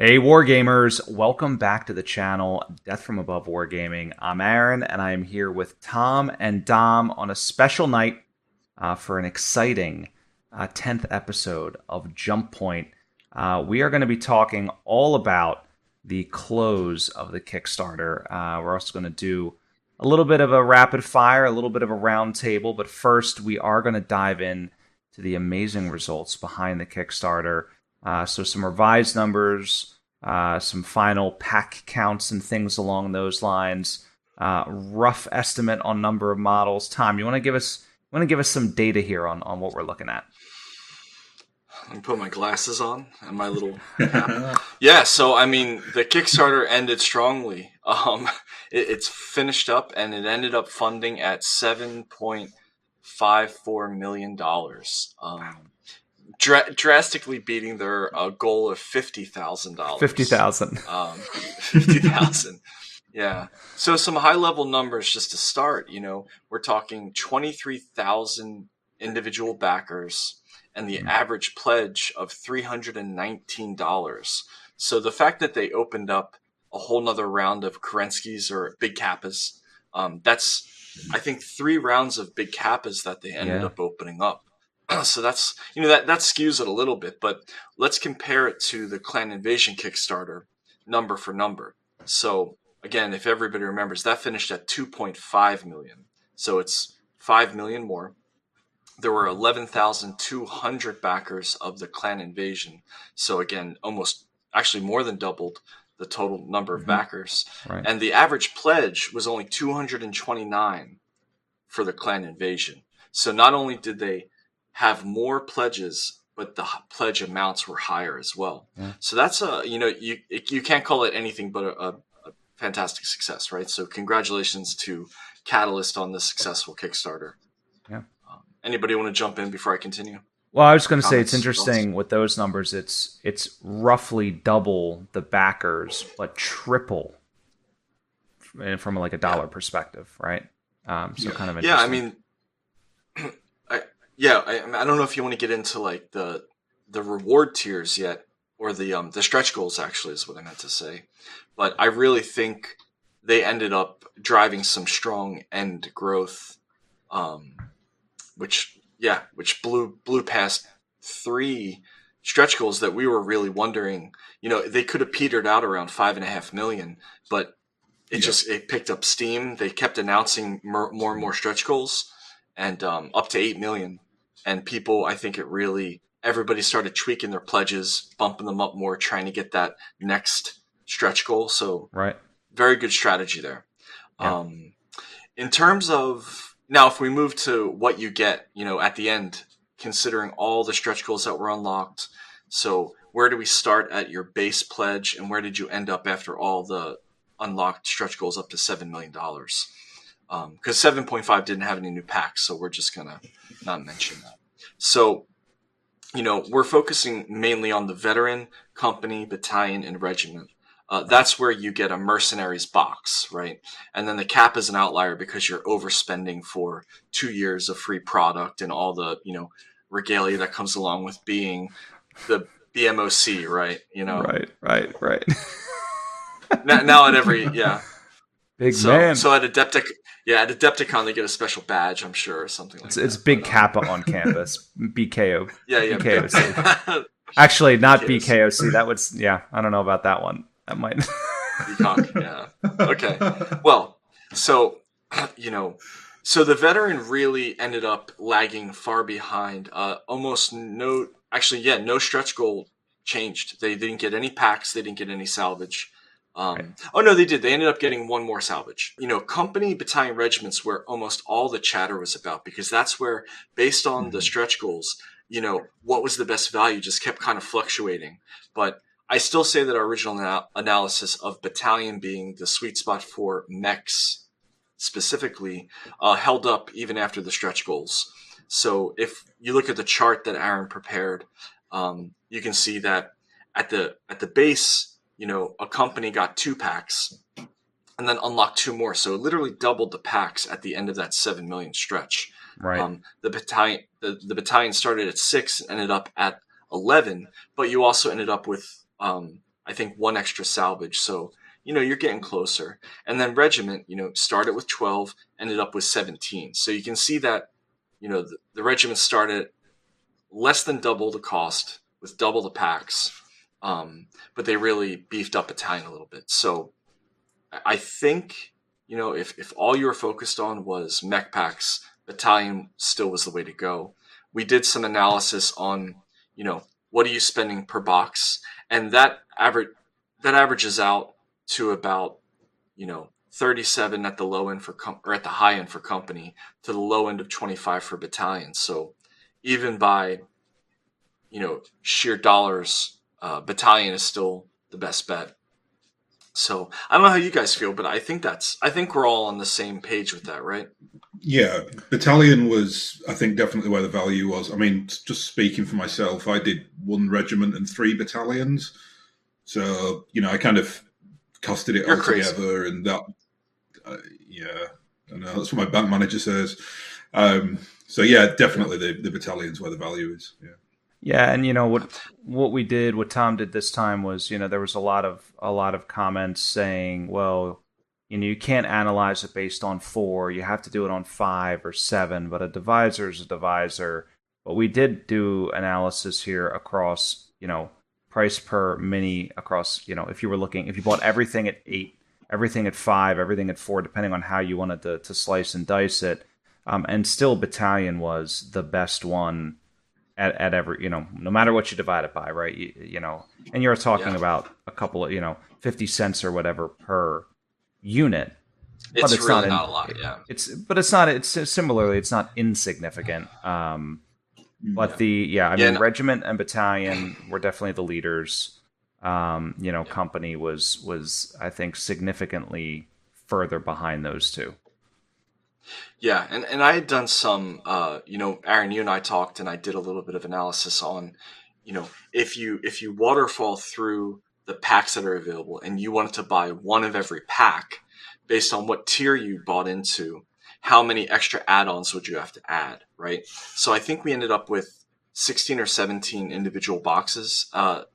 Hey Wargamers, welcome back to the channel, Death from Above Wargaming. I'm Aaron, and I am here with Tom and Dom on a special night for an exciting 10th episode of Jump Point. We are going to be talking all about the close of the Kickstarter. We're also going to do a little bit of a rapid fire, a little bit of a round table, but first we are going to dive in to the amazing results behind the Kickstarter. So some revised numbers, some final pack counts and things along those lines. Rough estimate on number of models. Tom, you want to give us some data here on what we're looking at? Let me put my glasses on and my little cap. Yeah, so I mean, the Kickstarter ended strongly. It's finished up and it ended up funding at $7.54 million. Drastically beating their goal of $50,000. 50,000. 50,000. Yeah. So some high level numbers just to start. We're talking 23,000 individual backers and the average pledge of $319. So the fact that they opened up a whole nother round of Kerenskis or Big Kappas, that's I think 3 rounds of Big Kappas that they ended up opening up. So that's, that skews it a little bit, but let's compare it to the Clan Invasion Kickstarter number for number. So again, if everybody remembers, that finished at 2.5 million. So it's 5 million more. There were 11,200 backers of the Clan Invasion. So again, actually more than doubled the total number of backers. Right. And the average pledge was only 229 for the Clan Invasion. So not only did they have more pledges, but the pledge amounts were higher as well. Yeah. So that's you can't call it anything but a fantastic success, right? So congratulations to Catalyst on this successful Kickstarter. Yeah. Anybody want to jump in before I continue? Well, I was going to say it's interesting with those numbers. It's roughly double the backers, but triple from like a dollar perspective, right? Kind of interesting. Yeah, I mean. I don't know if you want to get into like the reward tiers yet, or the stretch goals actually is what I meant to say. But I really think they ended up driving some strong end growth, which blew past 3 stretch goals that we were really wondering. They could have petered out around 5.5 million, but it picked up steam. They kept announcing more and more stretch goals, and up to 8 million. And people, I think everybody started tweaking their pledges, bumping them up more, trying to get that next stretch goal. So right. Very good strategy there. Yeah. In terms of, now if we move to what you get, at the end, considering all the stretch goals that were unlocked. So where do we start at your base pledge, and where did you end up after all the unlocked stretch goals up to $7 million? Because 7.5 didn't have any new packs, so we're just going to not mention that. So, we're focusing mainly on the veteran, company, battalion, and regiment. That's where you get a mercenaries box, right? And then the cap is an outlier because you're overspending for 2 years of free product and all the, regalia that comes along with being the BMOC, right? Right. now at every, Big man. So at Adepticon they get a special badge, I'm sure, or something like that. It's Big Kappa on campus. BKO. Yeah. BKOC. Actually, not BKOC. That would, I don't know about that one. That might. BKOC, yeah. Okay. Well, so, so the veteran really ended up lagging far behind. Almost no stretch goal changed. They didn't get any packs. They didn't get any salvage. Right. Oh, no, they did. They ended up getting one more salvage. Company, battalion, regiments where almost all the chatter was about, because that's where, based on the stretch goals, what was the best value just kept kind of fluctuating. But I still say that our original analysis of battalion being the sweet spot for mechs specifically held up even after the stretch goals. So if you look at the chart that Aaron prepared, you can see that at the base, a company got 2 packs and then unlocked 2 more. So it literally doubled the packs at the end of that 7 million stretch. Right. The battalion started at 6, ended up at 11, but you also ended up with I think, one extra salvage. So, you're getting closer. And then Regiment, started with 12, ended up with 17. So you can see that, the Regiment started less than double the cost with double the packs. But they really beefed up Battalion a little bit. So I think, if all you were focused on was mech packs, Battalion still was the way to go. We did some analysis on, what are you spending per box? And that averages out to about, 37 at the low end or at the high end for company, to the low end of 25 for Battalion. So even by, sheer dollars, Battalion is still the best bet. So I don't know how you guys feel, but I think we're all on the same page with that, right? Yeah, Battalion was, I think, definitely where the value was. I mean, just speaking for myself, I did 1 regiment and 3 battalions. So, I kind of costed it all together, and that, yeah, I know that's what my bank manager says. So yeah, definitely the battalions where the value is. Yeah. Yeah, and what Tom did this time was, there was a lot of comments saying, well, you can't analyze it based on 4, you have to do it on 5 or 7, but a divisor is a divisor. But we did do analysis here across, price per mini across, if you bought everything at 8, everything at 5, everything at 4, depending on how you wanted to slice and dice it, and still Battalion was the best one at every, no matter what you divide it by, right? And you're talking about a couple of, 50 cents or whatever per unit. But it's really not a lot, yeah. Similarly, it's not insignificant. But Regiment and Battalion were definitely the leaders. Company was I think significantly further behind those two. Yeah, and I had done some, Aaron, you and I talked, and I did a little bit of analysis on, if you waterfall through the packs that are available and you wanted to buy one of every pack based on what tier you bought into, how many extra add-ons would you have to add, right? So I think we ended up with 16 or 17 individual boxes.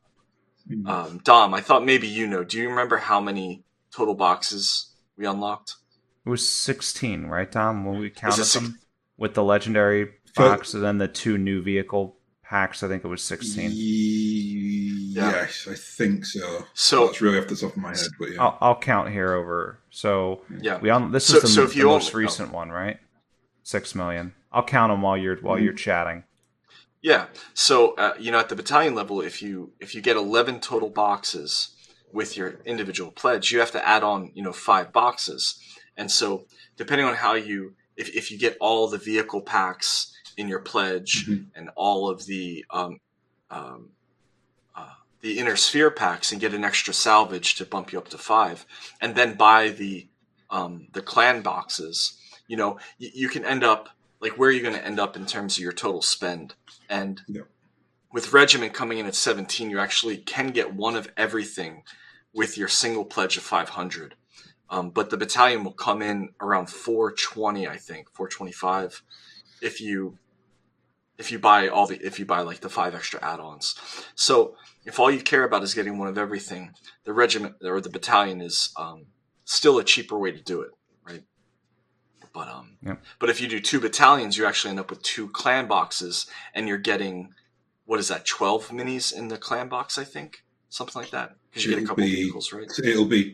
Dom, I thought maybe do you remember how many total boxes we unlocked? It was 16, right, Tom? When we counted them with the legendary box and then the 2 new vehicle packs, I think it was 16. Yes, I think so. So that's really off the top of my head, but yeah. I'll count here over. So this is the most recent one, right? 6 million. I'll count them while you're chatting. Yeah. So at the Battalion level, if you get 11 total boxes with your individual pledge, you have to add on 5 boxes. And so, depending on how if you get all the vehicle packs in your pledge and all of the inner sphere packs and get an extra salvage to bump you up to 5, and then buy the clan boxes, you can end up where are you going to end up in terms of your total spend? And with Regiment coming in at 17, you actually can get one of everything with your single pledge of 500. But the Battalion will come in around 420, I think, 425, if you buy the 5 extra add-ons. So if all you care about is getting one of everything, the Regiment or the Battalion is still a cheaper way to do it, right? But if you do 2 battalions, you actually end up with 2 clan boxes, and you're getting, what is that, 12 minis in the clan box, I think, something like that, because you get a couple vehicles, right? It'll be.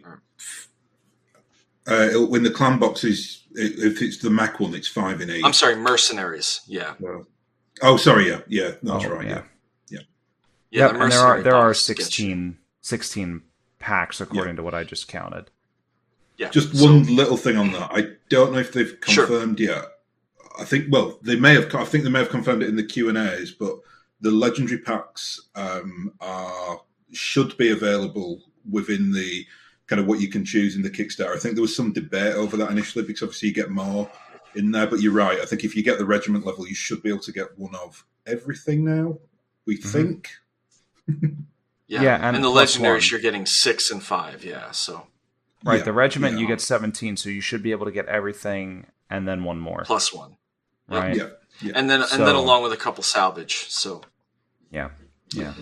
When the clan box is, if it's the Mac one, it's 5 in each. I'm sorry, mercenaries. Yeah. Oh, sorry. Yeah. That's right. Yeah. Yeah. And there are 16 packs according to what I just counted. Yeah. Just one little thing on that. I don't know if they've confirmed yet. I think they may have. I think they may have confirmed it in the Q&As, but the legendary packs should be available within the kind of what you can choose in the Kickstarter. I think there was some debate over that initially because obviously you get more in there, but you're right. I think if you get the regiment level, you should be able to get one of everything now, we think. And the legendaries, you're getting 6 and 5, so. Right, the regiment, you get 17, so you should be able to get everything and then one more. Plus 1. Right? Yeah. And then along with a couple salvage, so. Yeah.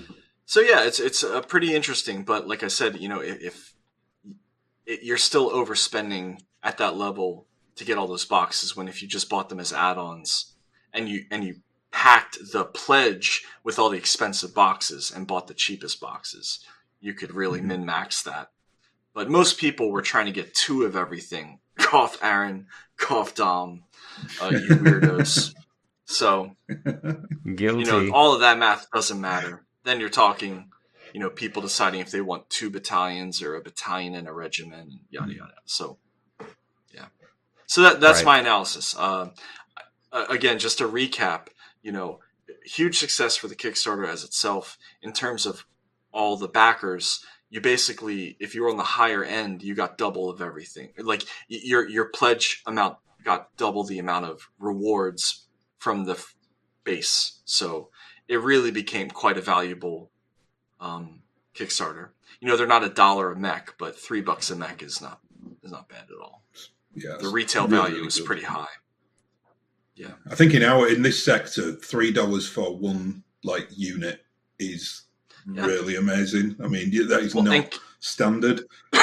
So yeah, it's pretty interesting. But like I said, if you're still overspending at that level to get all those boxes, when if you just bought them as add-ons and you packed the pledge with all the expensive boxes and bought the cheapest boxes, you could really min-max that. But most people were trying to get 2 of everything. Cough Aaron, cough Dom, you weirdos. So, Guilty. all of that math doesn't matter. Then you're talking, people deciding if they want 2 battalions or a battalion and a regiment, and yada yada. So, yeah. So that's Right. my analysis. Again, just to recap, huge success for the Kickstarter as itself in terms of all the backers. You basically, if you were on the higher end, you got double of everything. Like your pledge amount got double the amount of rewards from the base. So it really became quite a valuable Kickstarter. They're not $1 a mech, but $3 a mech is not bad at all. Yeah, The retail really, value really is good. pretty high. Yeah. I think in this sector, $3 for one unit is really amazing. I mean, that is not standard.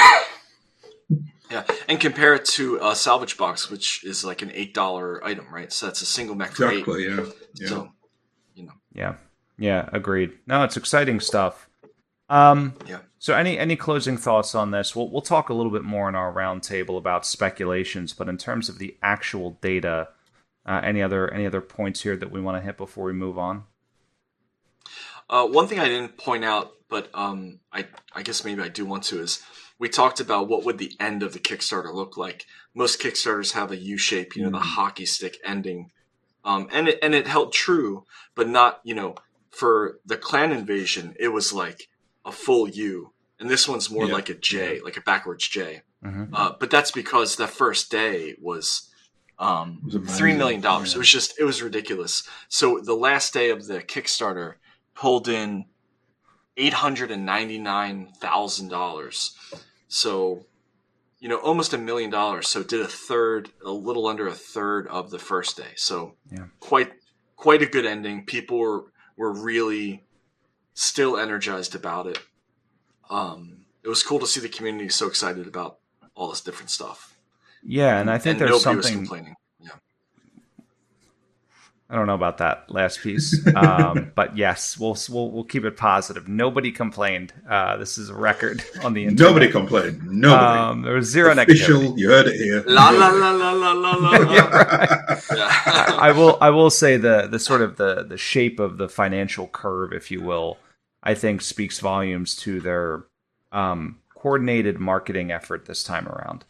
Yeah, and compare it to a salvage box, which is like an $8 item, right? So that's a single mech for $8. Exactly. Yeah. So, Yeah, agreed. No, it's exciting stuff. So any closing thoughts on this? We'll talk a little bit more in our roundtable about speculations, but in terms of the actual data, any other points here that we want to hit before we move on? One thing I didn't point out, but I guess maybe I do want to, is we talked about what would the end of the Kickstarter look like. Most Kickstarters have a U shape, the hockey stick ending, and it held true, but not for the clan invasion. It was like a full U, and this one's more like a J, like a backwards J. Mm-hmm. But that's because the first day was $3 million. Yeah. It was ridiculous. So the last day of the Kickstarter pulled in $899,000. So, almost $1 million. So it did a little under a third of the first day. So quite a good ending. People were really still energized about it. It was cool to see the community so excited about all this different stuff. Yeah, and I think there's nobody something. was complaining. Yeah. I don't know about that last piece, but yes, we'll keep it positive. Nobody complained. This is a record on the internet. Nobody complained. Nobody. There was zero Official, negativity. you heard it here. La la la la la la la. Yeah. I will say the sort of the shape of the financial curve, if you will, I think speaks volumes to their coordinated marketing effort this time around.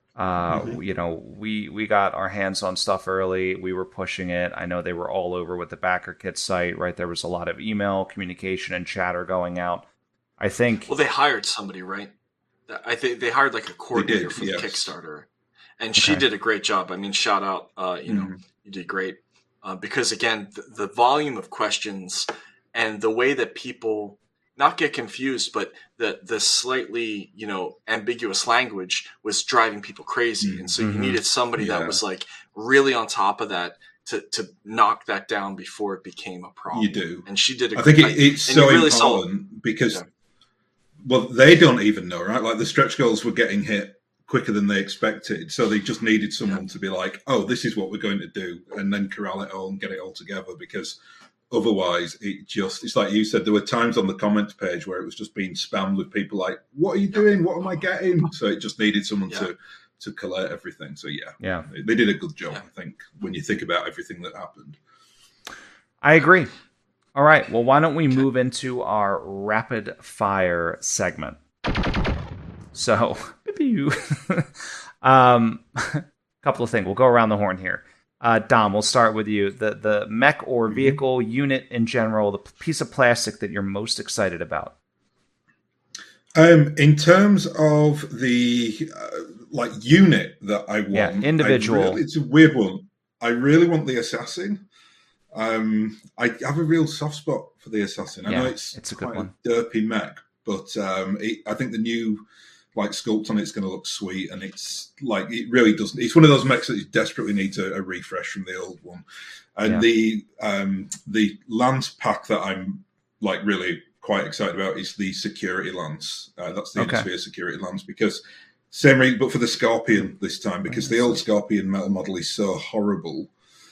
We got our hands on stuff early. We were pushing it. I know they were all over with the BackerKit site, right? There was a lot of email communication and chatter going out. I think. Well, they hired somebody, right? I think they hired like a coordinator for the Kickstarter, and she did a great job. I mean, shout out, you did great. Because again, the volume of questions and the way that people not get confused, but the slightly, ambiguous language was driving people crazy. And so you needed somebody that was like really on top of that to knock that down before it became a problem. You do. And she did I think it's so really important because, well, they don't even know, right? Like the stretch goals were getting hit quicker than they expected. So they just needed someone to be like, oh, this is what we're going to do. And then corral it all and get it all together, because otherwise, it's like you said, there were times on the comments page where it was just being spammed with people like, what are you doing? What am I getting? So it just needed someone to collate everything. So they did a good job, I think, when you think about everything that happened. I agree. All right. Well, why don't we move into our rapid fire segment? So, couple of things. We'll go around the horn here. Dom, we'll start with you. The mech or vehicle unit in general, the piece of plastic that you're most excited about. In terms of the unit that I want, individual. It's a weird one. I really want the assassin. I have a real soft spot for the assassin. I know it's a good one. A derpy mech, but I think the new sculpt on it's going to look sweet, and it's it really doesn't. It's one of those mechs that desperately needs a refresh from the old one. And the Lance pack that I'm really quite excited about is the security lance. That's the Okay. Innisphere security lance, because same reason, but for the Scorpion this time, because the old Scorpion metal model is so horrible,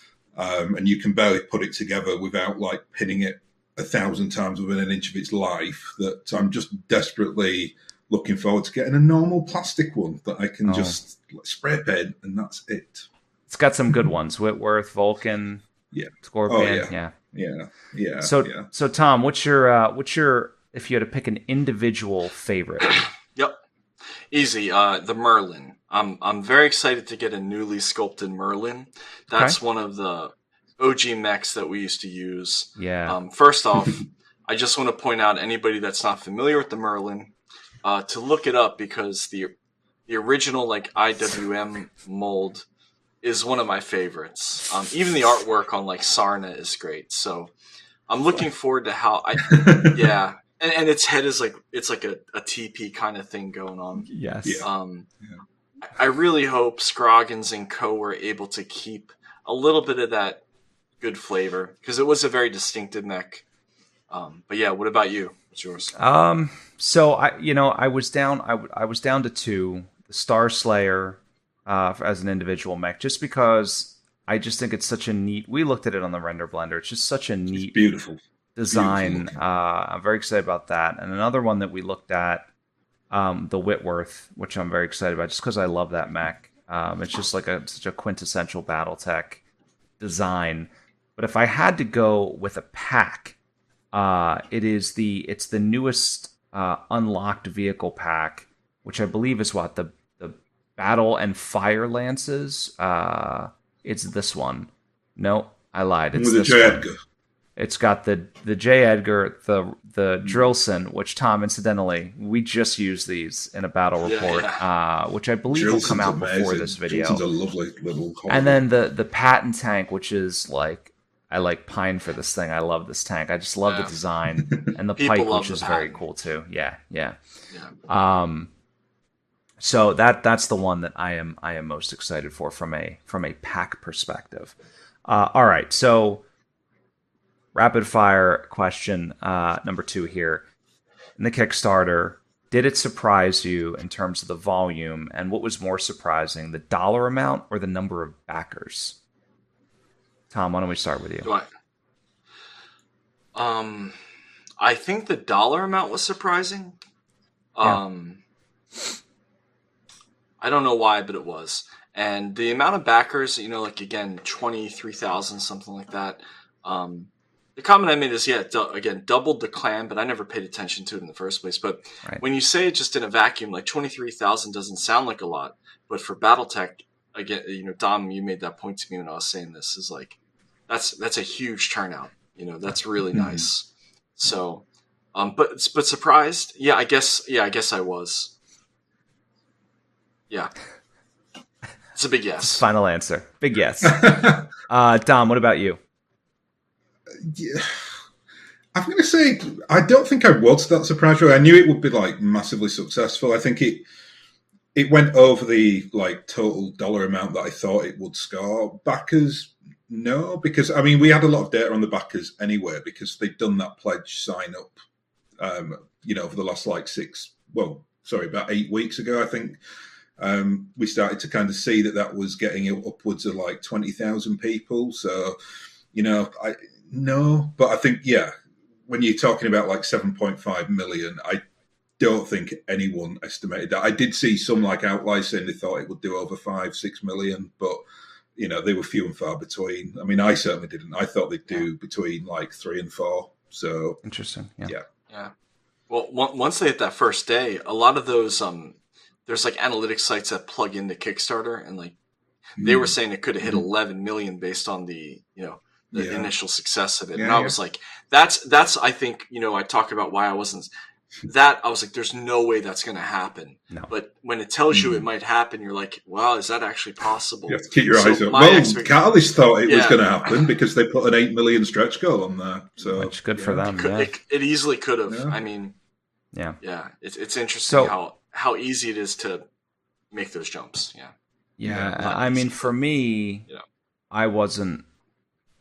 and you can barely put it together without like pinning it 1,000 times within an inch of its life, that I'm just desperately looking forward to getting a normal plastic one that I can just spray paint, and that's it. It's got some good ones. Whitworth, Vulcan, Yeah. Scorpion. Oh, yeah. So Tom, what's your if you had to pick an individual favorite? Yep. Easy. The Merlin. I'm very excited to get a newly sculpted Merlin. That's one of the OG mechs that we used to use. Yeah. First off, I just want to point out anybody that's not familiar with the Merlin to look it up, because the original like IWM mold is one of my favorites. Even the artwork on like Sarna is great. So I'm looking forward to how yeah. And its head is like, it's like a TP kind of thing going on. Yes. Yeah. I really hope Scroggins and Co. were able to keep a little bit of that good flavor, because it was a very distinctive mech. But yeah, what about you? What's yours? So I was down to two, the Star Slayer, as an individual mech, just because I just think it's such a neat. We looked at it on the render blender. It's just such a neat, beautiful design. Beautiful. I'm very excited about that. And another one that we looked at, the Whitworth, which I'm very excited about, just because I love that mech. It's just like such a quintessential BattleTech design. But if I had to go with a pack, it's the newest unlocked vehicle pack, which I believe is the Battle and Fire Lances. It's this one. No, I lied. It's with this the J. one. Edgar. It's got the J. Edgar, the Drillson, which, Tom, incidentally, we just used these in a battle report, which I believe will come out before this video. Drillson's a lovely little hobby. And then the Patton tank, which is like, I like pine for this thing. I love this tank. I just love the design, and the People Pike, love which the is very Patton. cool too. Yeah. So that's the one that I am most excited for from a pack perspective. All right, so rapid fire question number 2 here. In the Kickstarter, did it surprise you in terms of the volume, and what was more surprising, the dollar amount or the number of backers? Tom, why don't we start with you? I think the dollar amount was surprising. I don't know why, but it was. And the amount of backers, like, again, 23,000, something like that. The comment I made is, doubled the clan, but I never paid attention to it in the first place. But when you say it just in a vacuum, like 23,000 doesn't sound like a lot. But for BattleTech, again, Dom, you made that point to me when I was saying this, is like, that's a huge turnout. That's really nice. So, but surprised? Yeah, I guess I was. Yeah. It's a big yes. Final answer. Big yes. Dom, what about you? Yeah. I'm going to say I don't think I was that surprised. I knew it would be like massively successful. I think it went over the like total dollar amount that I thought it would score. Backers, no, because I mean we had a lot of data on the backers anyway, because they'd done that pledge sign up, over the last about 8 weeks ago, I think. We started to kind of see that was getting upwards of like 20,000 people. So, but I think, when you're talking about like 7.5 million, I don't think anyone estimated that. I did see some like outliers saying they thought it would do over 5-6 million, but they were few and far between. I mean, I certainly didn't. I thought they'd do between like 3 and 4. So interesting. Yeah. Well, once they hit that first day, a lot of those, there's like analytics sites that plug into Kickstarter, and like they were saying it could have hit 11 million based on the initial success of it. And I was like, that's I think, I talk about why I wasn't that. I was like, there's no way that's going to happen. No. But when it tells you it might happen, you're like, well, is that actually possible? You have to keep your eyes open. Well, Catalyst thought it was going to happen because they put an 8 million stretch goal on there. So which good for them. It easily could have. Yeah. I mean, it's interesting how easy it is to make those jumps. I mean, for me, I wasn't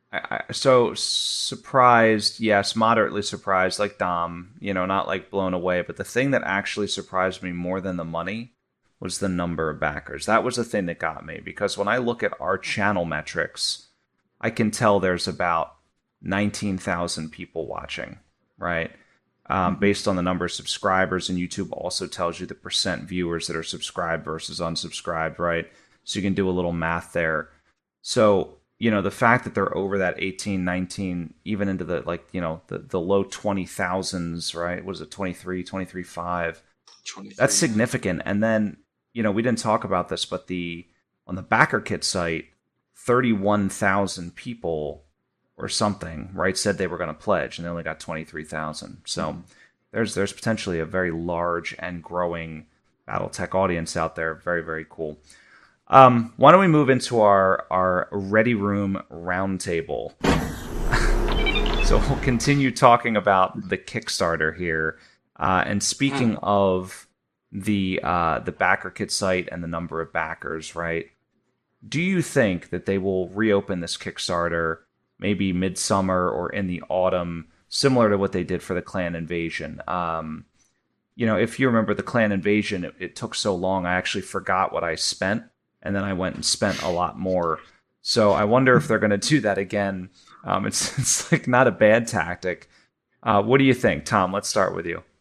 So surprised, yes, moderately surprised, like Dom, not like blown away. But the thing that actually surprised me more than the money was the number of backers. That was the thing that got me because when I look at our channel metrics, I can tell there's about 19,000 people watching, right? Based on the number of subscribers, and YouTube also tells you the percent viewers that are subscribed versus unsubscribed, right? So you can do a little math there. So the fact that they're over that 18, 19, even into the the low 20,000s, right? Was it 23, 23.5? 23. That's significant. And then, we didn't talk about this, but on the BackerKit site, 31,000 people or something, right, said they were going to pledge, and they only got 23,000. So there's potentially a very large and growing BattleTech audience out there. Very, very cool. Why don't we move into our Ready Room roundtable? So we'll continue talking about the Kickstarter here. And speaking of the BackerKit site and the number of backers, right? Do you think that they will reopen this Kickstarter maybe midsummer or in the autumn, similar to what they did for the Clan Invasion? If you remember the Clan Invasion, it took so long, I actually forgot what I spent. And then I went and spent a lot more. So I wonder if they're going to do that again. It's like not a bad tactic. What do you think, Tom? Let's start with you.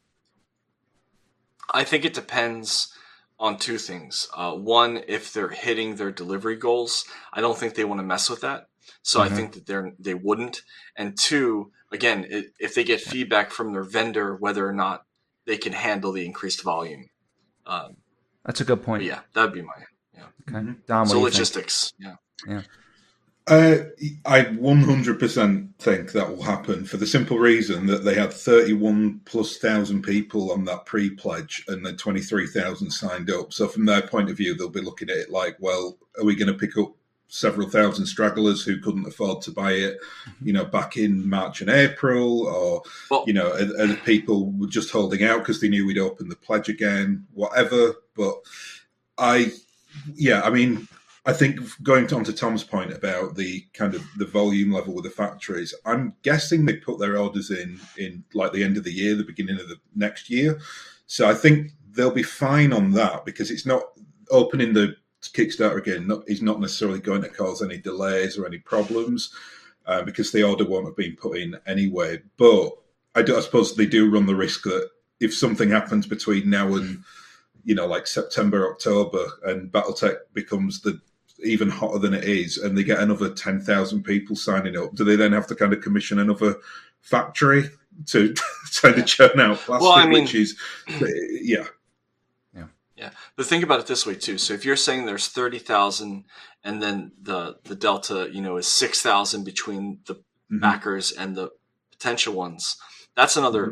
I think it depends on two things. One, if they're hitting their delivery goals, I don't think they want to mess with that. So I think that they wouldn't. And two, again, if they get feedback from their vendor, whether or not they can handle the increased volume. That's a good point. Yeah, that'd be my. Okay. Dom, so logistics, yeah. I 100% think that will happen for the simple reason that they had 31,000+ people on that pre-pledge and then 23,000 signed up. So from their point of view, they'll be looking at it like, well, are we going to pick up several thousand stragglers who couldn't afford to buy it, back in March and April, or, are people were just holding out because they knew we'd open the pledge again, whatever. But I think going on to Tom's point about the kind of the volume level with the factories, I'm guessing they put their orders in like the end of the year, the beginning of the next year. So I think they'll be fine on that because it's not opening the Kickstarter again is not necessarily going to cause any delays or any problems because the order won't have been put in anyway. But I suppose they do run the risk that if something happens between now and like September, October, and BattleTech becomes even hotter than it is, and they get another 10,000 people signing up, do they then have to kind of commission another factory to kind of churn out plastic? Which is, yeah. But think about it this way too. So if you're saying there's 30,000, and then the delta, is 6,000 between the backers and the potential ones, that's another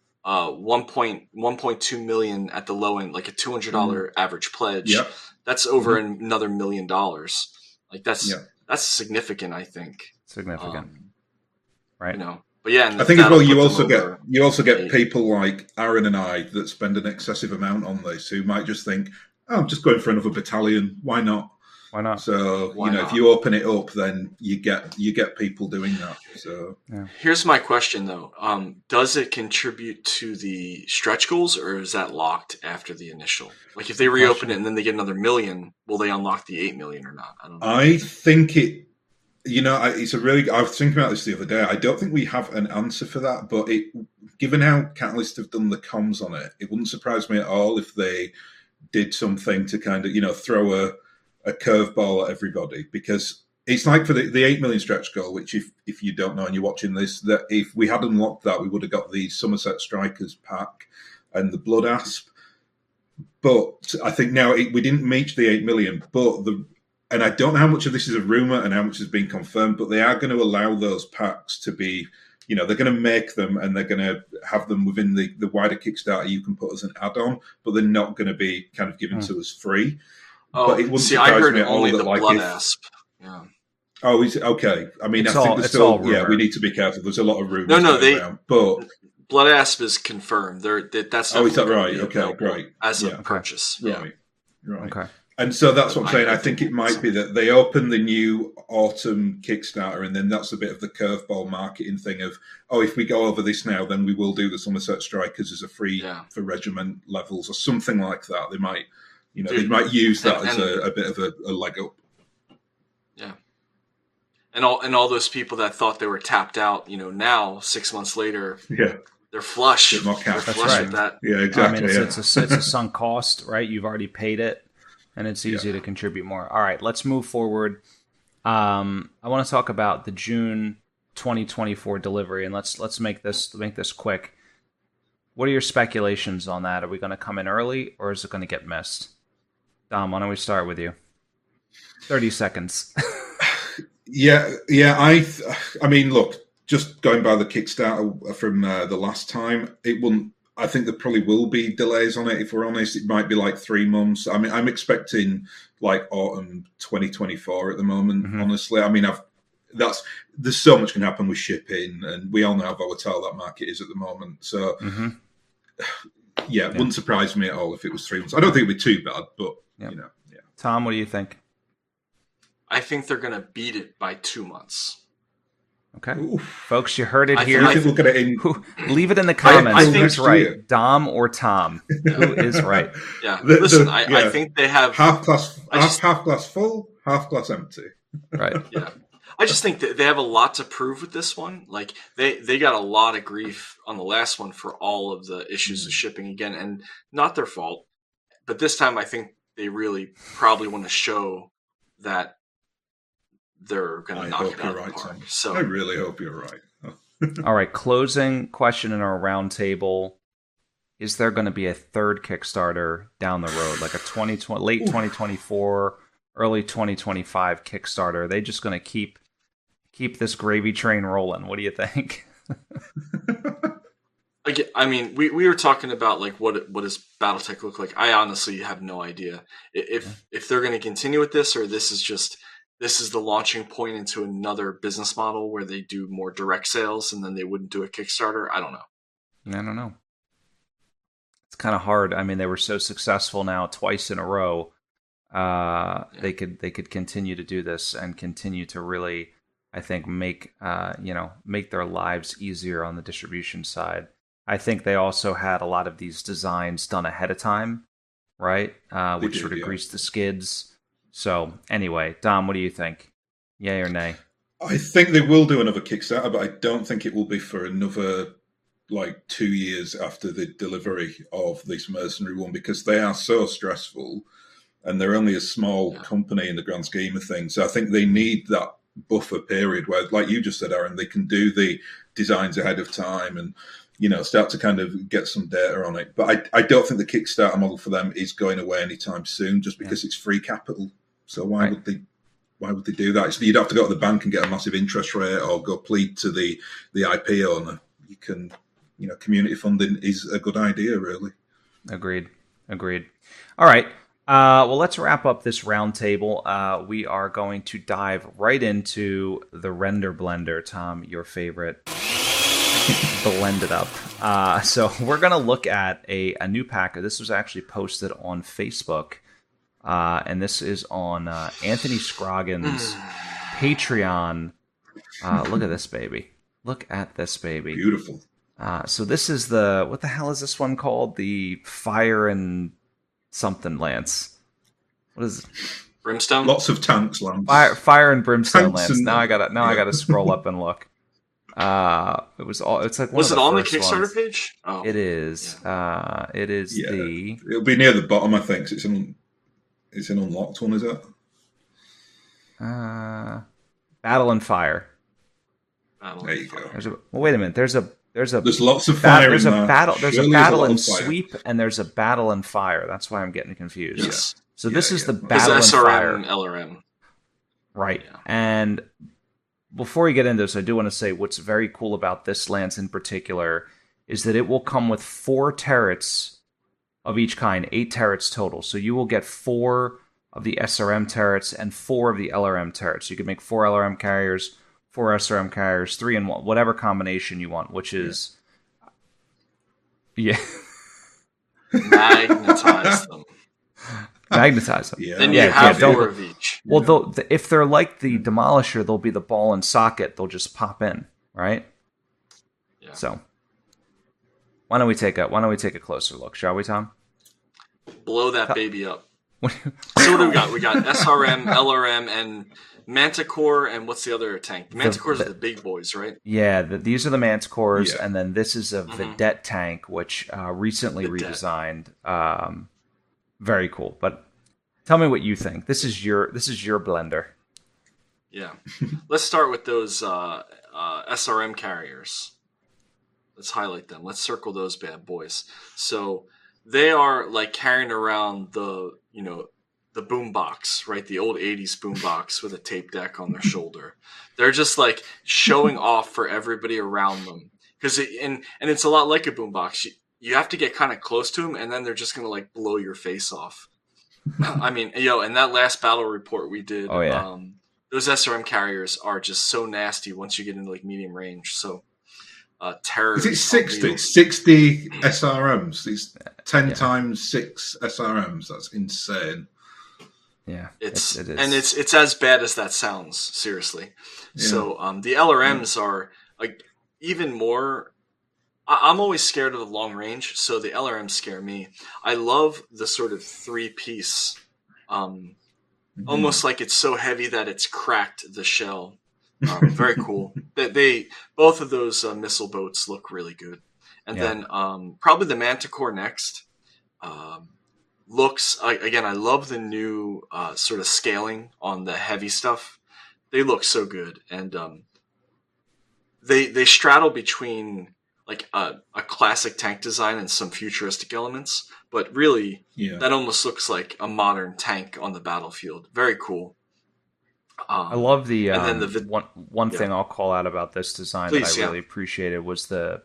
1.2 million at the low end, like a $200 average pledge. Yep. That's over another $1 million. Like that's significant, I think. Significant. Right. But yeah, I think as well you also get people like Aaron and I that spend an excessive amount on this who might just think, oh, I'm just going for another battalion. Why not? Why not? So if you open it up, then you get people doing that. So here's my question though: does it contribute to the stretch goals, or is that locked after the initial? Like if they reopen it and then they get another 1 million, will they unlock the 8 million or not? I don't know. I think it. It's I was thinking about this the other day. I don't think we have an answer for that, but given how Catalyst have done the comms on it, it wouldn't surprise me at all if they did something to kind of throw a curveball at everybody, because it's like for the 8 million stretch goal, which if you don't know and you're watching this, that if we had unlocked that, we would have got the Somerset Strikers pack and the Blood Asp. But I think now we didn't meet the 8 million, and I don't know how much of this is a rumor and how much has been confirmed, but they are going to allow those packs to be, they're going to make them and they're going to have them within the wider Kickstarter you can put as an add-on, but they're not going to be kind of given to us free. Oh, but it wouldn't see, I heard me only the like Blood Asp. Yeah. Oh, is it? Okay. I mean, it's I think all, there's it's all still, rumor. we need to be careful. There's a lot of rumors. No, but Blood Asp is confirmed. That's is that right? Okay, great. As a purchase. Right. Okay. And so that's what I'm saying. I think it might be that they open the new autumn Kickstarter, and then that's a bit of the curveball marketing thing of, oh, if we go over this now, then we will do the Somerset Strikers as a free for regiment levels or something like that. They might, they might use that as a bit of a leg up. Yeah. And all those people that thought they were tapped out, now 6 months later, they're flush. They're flush with that. Yeah, exactly. I mean, it's a sunk cost, right? You've already paid it. And it's easy to contribute more. All right, let's move forward. I want to talk about the June 2024 delivery, and let's make this quick. What are your speculations on that? Are we going to come in early, or is it going to get missed? Dom, why don't we start with you? 30 seconds. Yeah. I mean, look, just going by the Kickstarter from the last time, it wouldn't. I think there probably will be delays on it. If we're honest, it might be like 3 months. I mean, I'm expecting like autumn 2024 at the moment. Honestly, I mean, there's so much can happen with shipping, and we all know how volatile that market is at the moment. So, it wouldn't surprise me at all if it was 3 months. I don't think it'd be too bad, but Tom, what do you think? I think they're going to beat it by 2 months. Okay, folks, you heard it here. We'll get it in. Leave it in the comments. Who's right, Dom or Tom? Who is right? Yeah, listen, I think they have half glass full, half glass empty. Right. Yeah, I just think that they have a lot to prove with this one. Like they got a lot of grief on the last one for all of the issues of shipping again, and not their fault. But this time, I think they really probably want to show that they're going to knock it out of the park. So I really hope you're right. All right, closing question in our roundtable. Is there going to be a third Kickstarter down the road, like a late 2024, early 2025 Kickstarter? Are they just going to keep this gravy train rolling? What do you think? I mean, we were talking about like what does BattleTech look like? I honestly have no idea if they're going to continue with this, or this is the launching point into another business model where they do more direct sales and then they wouldn't do a Kickstarter. I don't know. It's kind of hard. I mean, they were so successful now twice in a row. They could continue to do this and continue to really, I think, make their lives easier on the distribution side. I think they also had a lot of these designs done ahead of time, right? Which sort of greased the skids. So anyway, Dom, what do you think? Yay or nay? I think they will do another Kickstarter, but I don't think it will be for another 2 years after the delivery of this mercenary one, because they are so stressful and they're only a small company in the grand scheme of things. So I think they need that buffer period where, like you just said, Aaron, they can do the designs ahead of time and start to kind of get some data on it. But I don't think the Kickstarter model for them is going away anytime soon, just because it's free capital. So why would they do that? So you'd have to go to the bank and get a massive interest rate, or go plead to the IP owner. You can, community funding is a good idea, really. Agreed. All right. Well, let's wrap up this roundtable. We are going to dive right into the Render Blender. Tom, your favorite. Blend it up. So we're going to look at a new pack. This was actually posted on Facebook. And this is on Anthony Scroggins' Patreon. Look at this baby. Beautiful. So this is what the hell is this one called? The Fire and something Lance. What is it? Brimstone? Lots of tanks, Lance. Fire and Brimstone Lance. Now I gotta scroll up and look. It's like was it on the Kickstarter ones. page? Oh, it is. Yeah. It is It'll be near the bottom, I think. It's an unlocked one, is it? Battle and Fire. There you go. Wait a minute. There's lots of fire. There's in a there. battle. There's Surely a battle and fire. sweep, and there's a battle and fire. That's why I'm getting confused. Yes. So this is the It's battle and SRM fire. and LRM. Right. Yeah. And before we get into this, I do want to say what's very cool about this lance in particular is that it will come with 4 turrets of each kind, 8 turrets total. So you will get 4 of the SRM turrets and 4 of the LRM turrets. You can make 4 LRM carriers, 4 SRM carriers, 3 in 1, whatever combination you want, which is... Yeah. Magnetize them. Magnetize them. Yeah. Then you Yeah, have yeah, four of each. Well, if they're like the Demolisher, they'll be the ball and socket. They'll just pop in, right? Yeah. So, why don't we take a closer look, shall we, Tom? Blow that baby up. So what do we got? We got SRM, LRM, and Manticore, and what's the other tank? The Manticores are the big boys, right? Yeah, these are the Manticores, Yeah. and then this is a Vedette tank, which recently Vedette. redesigned. Very cool. But tell me what you think. This is your blender. Yeah. Let's start with those SRM carriers. Let's highlight them. Let's circle those bad boys. So they are like carrying around the boombox, right? The old 80s boombox with a tape deck on their shoulder. They're just like showing off for everybody around them. And it's a lot like a boombox. You have to get kind of close to them, and then they're just going to like blow your face off. I mean, and that last battle report we did, those SRM carriers are just so nasty once you get into like medium range. So terror. Is it 60? 60 SRMs? These 10 times 6 SRMs. That's insane. Yeah, it is. And it's as bad as that sounds. Seriously. Yeah. So the LRMs are like even more. I'm always scared of the long range, so the LRMs scare me. I love the sort of 3-piece, almost like it's so heavy that it's cracked the shell. Very cool. They both of those missile boats look really good, and then probably the Manticore next. Looks again. I love the new sort of scaling on the heavy stuff. They look so good, and they straddle between like a classic tank design and some futuristic elements, but really that almost looks like a modern tank on the battlefield. Very cool. I love the and then one thing I'll call out about this design that I really appreciated was the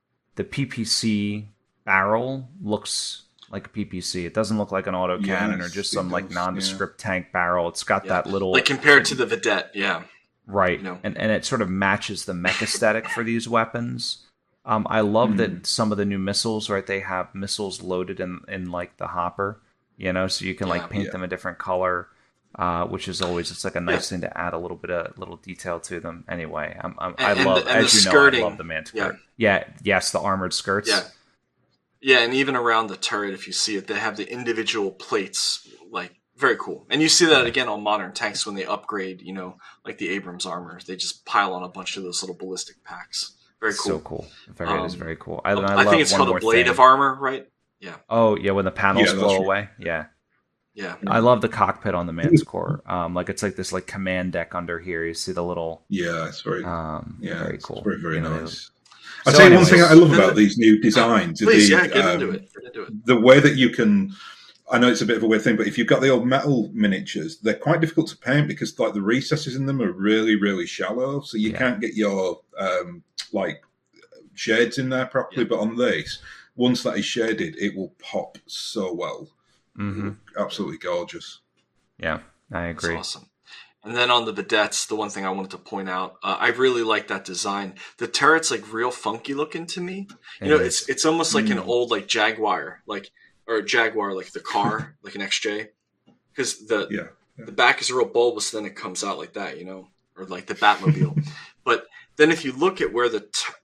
PPC barrel looks like a PPC. It doesn't look like an autocannon or just some like nondescript tank barrel. It's got that little like compared to the Vedette, right. And it sort of matches the mech aesthetic for these weapons. I love that some of the new missiles, right? They have missiles loaded in like the hopper, so you can like paint them a different color, which is always it's like a nice thing to add a little detail to them. Anyway, I love the Manticore. Yes, the armored skirts. Yeah, and even around the turret, if you see it, they have the individual plates, like very cool. And you see that again on modern tanks when they upgrade, like the Abrams armor. They just pile on a bunch of those little ballistic packs. Very cool. So cool. It is very cool. I think it's called a blade of armor, right? Yeah. Oh, yeah, when the panels blow away. Yeah. Yeah. I love the cockpit on the Manticore. Like it's like this like command deck under here. You see the little it's very very cool. Very, very nice. I'll tell you one thing I love about these new designs. Please, get into it. The way that you can, I know it's a bit of a weird thing, but if you've got the old metal miniatures, they're quite difficult to paint because like the recesses in them are really, really shallow. So you can't get your like shades in there properly. But on this, once that is shaded, it will pop so well. Absolutely gorgeous. Yeah, I agree. That's awesome. And then on the Vedettes, the one thing I wanted to point out, I really like that design. The turret's like real funky looking to me. It's almost like an old like Jaguar, or Jaguar, like the car, like an XJ, because the back is real bulbous. Then it comes out like that, or like the Batmobile. But then if you look at where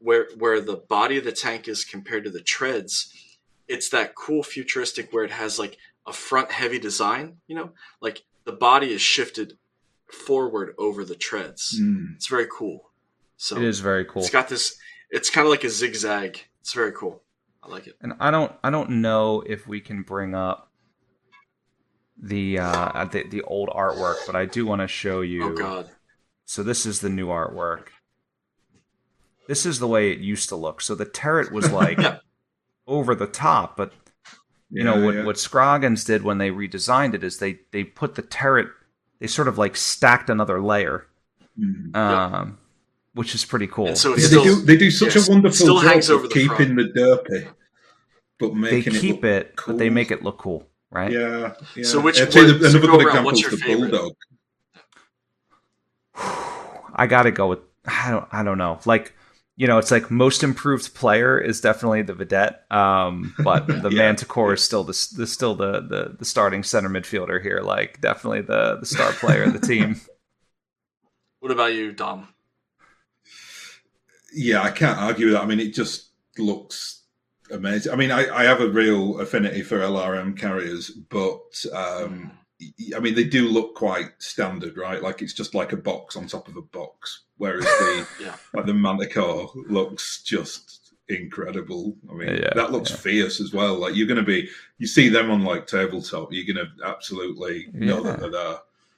the body of the tank is compared to the treads, it's that cool futuristic where it has like a front heavy design. Like the body is shifted forward over the treads. It's very cool. So it is very cool. It's got this. It's kind of like a zigzag. It's very cool. I like it. And I don't know if we can bring up the old artwork, but I do want to show you. Oh God! So this is the new artwork. This is the way it used to look. So the turret was like over the top, but what Scroggins did when they redesigned it is they put the turret. They sort of like stacked another layer, which is pretty cool. And so they do such a wonderful job of keeping the derpy, but making it cool. But they make it look cool, right? Yeah. So another good example is the Bulldog. I gotta go with I don't know. Like it's like most improved player is definitely the Vedette, but the Manticore is still the starting center midfielder here. Like definitely the star player of the team. What about you, Dom? Yeah, I can't argue with that. I mean, it just looks amazing. I mean, I have a real affinity for LRM carriers, but I mean, they do look quite standard, right? Like it's just like a box on top of a box, whereas the Manticore looks just incredible. I mean, that looks fierce as well. Like you see them on like tabletop, you're going to absolutely know that they're there.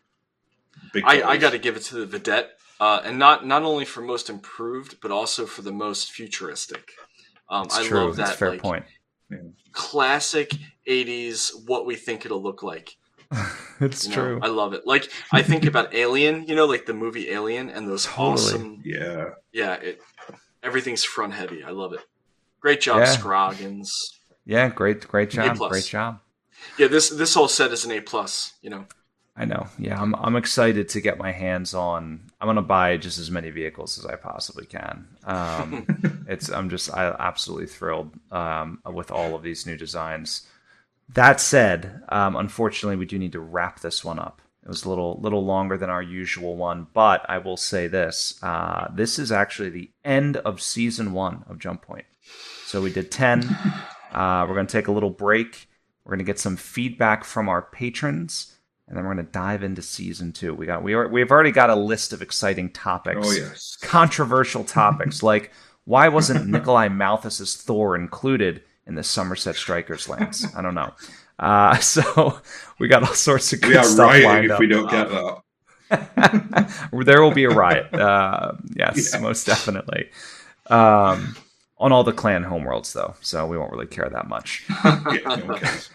I got to give it to the Vedette, and not only for most improved, but also for the most futuristic. I true. love that. That's a fair point. Classic 80s, what we think it'll look like. It's true. I love it. Like I think about Alien, like the movie Alien, and those awesome. Everything's front heavy. I love it. Great job, Scroggins. Yeah, great job. Great job. Yeah, this whole set is an A+. I know. Yeah, I'm excited to get my hands on. I'm gonna buy just as many vehicles as I possibly can. I'm absolutely thrilled with all of these new designs. That said, unfortunately, we do need to wrap this one up. It was a little longer than our usual one, but I will say this: this is actually the end of season 1 of Jump Point. So we did 10. We're going to take a little break. We're going to get some feedback from our patrons, and then we're going to dive into season 2. We've already got a list of exciting topics. Oh yes, controversial topics like why wasn't Nikolai Malthus's Thor included in the Somerset Strikers Lance? I don't know. So we got all sorts of good stuff lined up. If we don't get that, there will be a riot. Yes, most definitely. On all the clan homeworlds, though, so we won't really care that much. No one cares.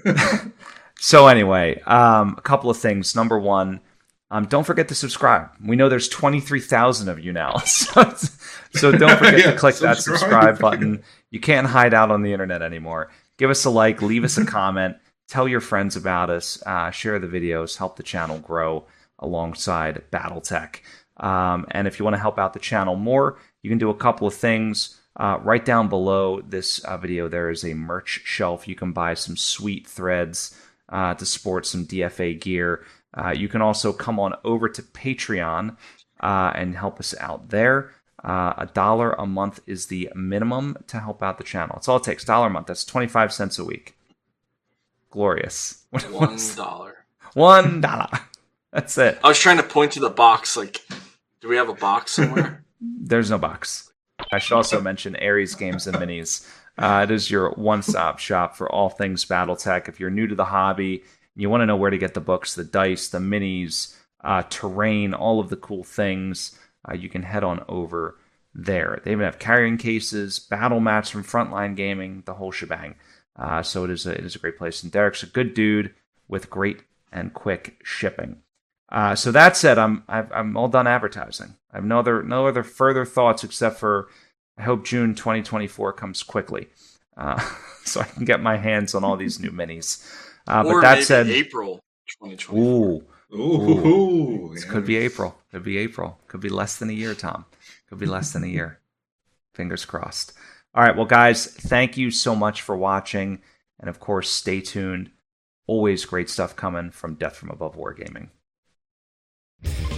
So anyway, a couple of things. Number one, don't forget to subscribe. We know there's 23,000 of you now, so don't forget to click that subscribe button. You can't hide out on the internet anymore. Give us a like, leave us a comment, tell your friends about us, share the videos, help the channel grow alongside BattleTech. And if you want to help out the channel more, you can do a couple of things. Right down below this video, there is a merch shelf. You can buy some sweet threads to sport some DFA gear. You can also come on over to Patreon and help us out there. $1 a month is the minimum to help out the channel. It's all it takes. $1 a month. That's 25 cents a week. Glorious. $1. $1. That's it. I was trying to point to the box. Like, do we have a box somewhere? There's no box. I should also mention Ares Games and Minis. It is your one-stop shop for all things BattleTech. If you're new to the hobby, you want to know where to get the books, the dice, the minis, terrain, all of the cool things, you can head on over there. They even have carrying cases, battle mats from Frontline Gaming, the whole shebang. So it is a great place. And Derek's a good dude with great and quick shipping. So that said, I'm all done advertising. I have no other further thoughts except for I hope June 2024 comes quickly, so I can get my hands on all these new minis. But that said, April 2024. Ooh, yes. Could be April. Could be April. Could be less than a year, Tom. Could be less than a year. Fingers crossed. All right, well, guys, thank you so much for watching, and of course, stay tuned. Always great stuff coming from Death from Above Wargaming.